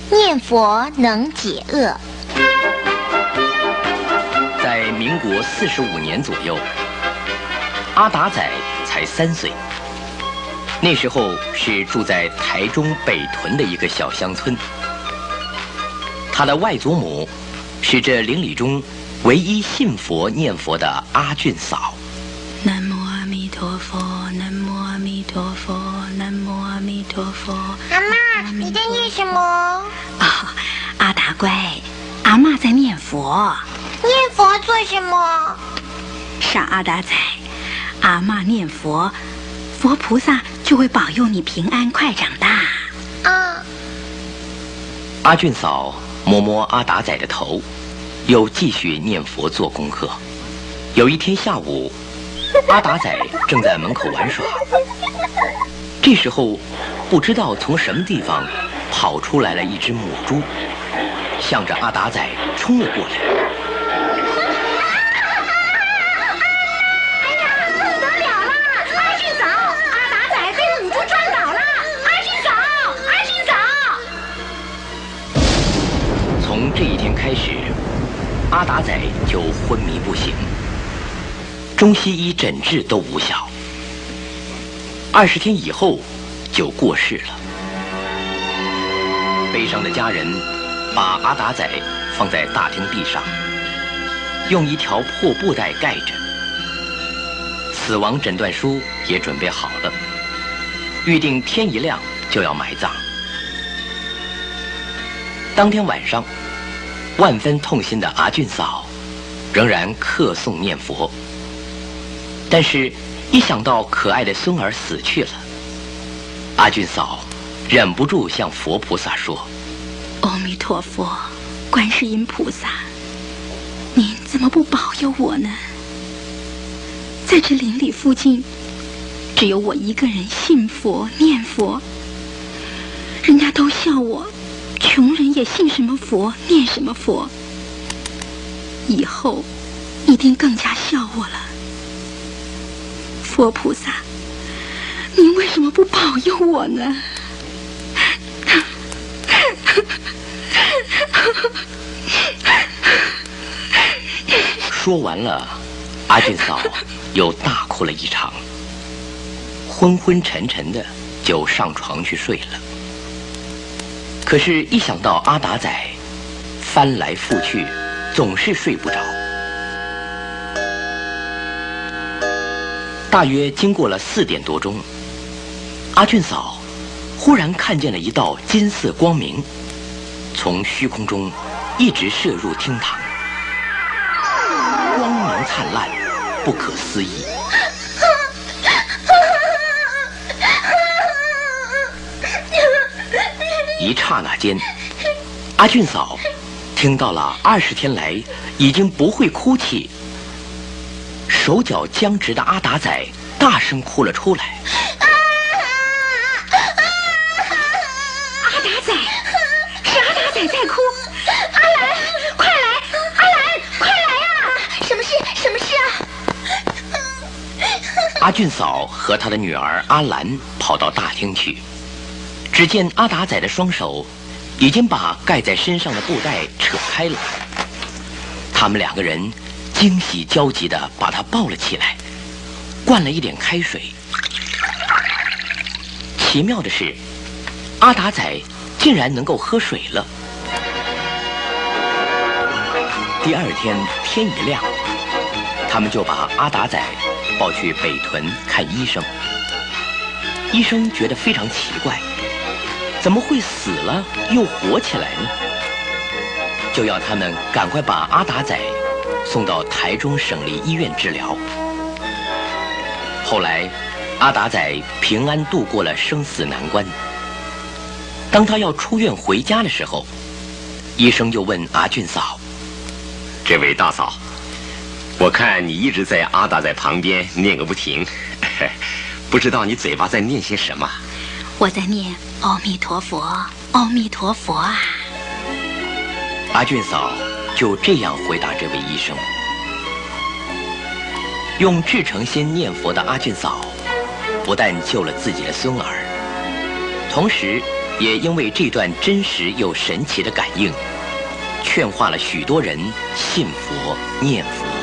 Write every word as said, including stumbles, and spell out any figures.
念佛能解厄。 在民国四十五年左右，阿达仔才三岁。那时候是住在台中北屯的一个小乡村。他的外祖母是这邻里中唯一信佛念佛的阿俊嫂。 南无阿弥陀佛，南无阿弥陀佛，南无阿弥陀佛。 阿嬷，你在念什么？ 啊，阿达乖，阿嬷在念佛。 念佛做什么？ 傻阿达仔，阿嬷念佛，佛菩萨就会保佑你平安快长大。 啊。 阿俊嫂摸摸阿达仔的头，又继续念佛做功课。有一天下午，阿达仔正在门口玩耍，这时候不知道从什么地方跑出来了一只母猪，向着阿达仔冲了过来。 哎呀，不得了了！阿俊嫂，阿达仔被母猪撞倒了！阿俊嫂，阿俊嫂！ 从这一天开始，阿达仔就昏迷不醒，中西医诊治都无效。二十天以后就过世了。悲伤的家人把阿达仔放在大厅地上，用一条破布袋盖着。死亡诊断书也准备好了，预定天一亮就要埋葬。当天晚上，万分痛心的阿俊嫂仍然客诵念佛，但是一想到可爱的孙儿死去了，阿俊嫂忍不住向佛菩萨说： 阿弥陀佛，观世音菩萨，您怎么不保佑我呢？在这邻里附近，只有我一个人信佛念佛，人家都笑我穷人也信什么佛念什么佛，以后一定更加笑我了。佛菩萨，您为什么不保佑我呢？ 说完了，阿俊嫂又大哭了一场，昏昏沉沉的就上床去睡了。可是，一想到阿达仔翻来覆去，总是睡不着。大约经过了四点多钟，阿俊嫂忽然看见了一道金色光明，从虚空中一直射入厅堂，光明灿烂，不可思议。一刹那间，阿俊嫂听到了二十天来已经不会哭泣、手脚僵直的阿达仔大声哭了出来。 阿达仔，是阿达仔在哭！阿兰，快来！阿兰，快来呀！ 什么事？什么事啊？ 阿俊嫂和他的女儿阿兰跑到大厅去，只见阿达仔的双手已经把盖在身上的布袋扯开了。他们两个人惊喜焦急地把他抱了起来，灌了一点开水。奇妙的是，阿达仔竟然能够喝水了。第二天天一亮，他们就把阿达仔抱去北屯看医生。医生觉得非常奇怪，怎么会死了又活起来呢？就要他们赶快把阿达仔送到台中省立医院治疗。后来，阿达仔平安度过了生死难关。当他要出院回家的时候，医生又问阿俊嫂：“ 这位大嫂，我看你一直在阿达仔旁边念个不停，不知道你嘴巴在念些什么？” 我在念阿弥陀佛，阿弥陀佛啊！ 阿俊嫂就这样回答这位医生。用至诚心念佛的阿俊嫂，不但救了自己的孙儿，同时也因为这段真实又神奇的感应，劝化了许多人信佛念佛。